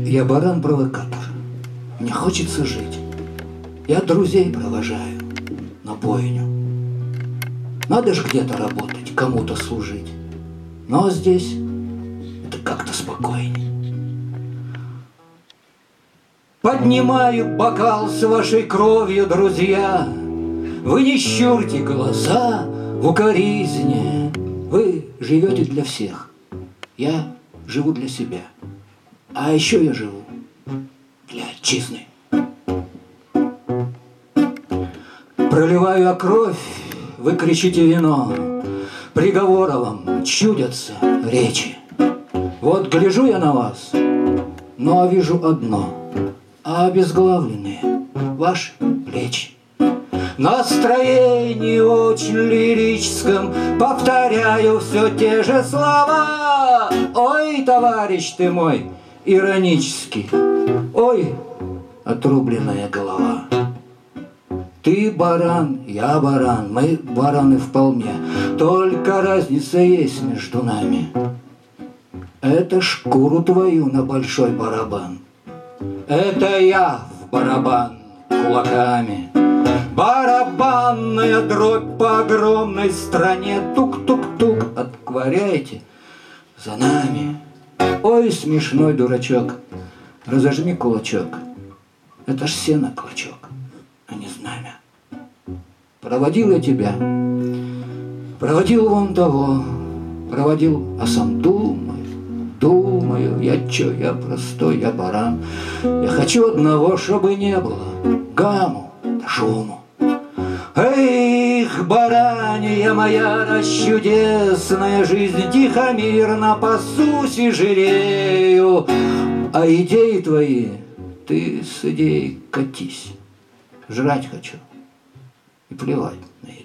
Я баран-провокатор. Мне хочется жить. Я друзей провожаю на бойню. Надо же где-то работать, кому-то служить. Но здесь это как-то спокойней. Поднимаю бокал с вашей кровью, друзья. Вы не щурьте глаза в укоризне. Вы живете для всех. Я живу для себя. А еще я живу для отчизны. Проливаю кровь, вы кричите вино. Приговора вам чудятся речи. Вот гляжу я на вас, но вижу одно. Обезглавленные ваши плечи. Настроение очень лирическом повторяю все те же слова. Ой, товарищ ты мой, иронический. Ой, отрубленная голова. Ты баран, я баран, мы бараны вполне. Только разница есть между нами. Это шкуру твою на большой барабан. Это я в барабан кулаками. Барабанная дробь по огромной стране. Тук-тук-тук, отворяйте за нами. Ой, смешной дурачок, разожми кулачок. Это ж сено клочок, а не знамя. Проводил я тебя, проводил вон того, проводил, а сам думаю, я чё, я простой, я баран. Я хочу одного, чтобы не было гамму да шуму. Эх, баранья моя расчудесная жизнь, тихо, мирно пасусь и жирею. А идеи твои, ты с идеей катись. Жрать хочу и плевать на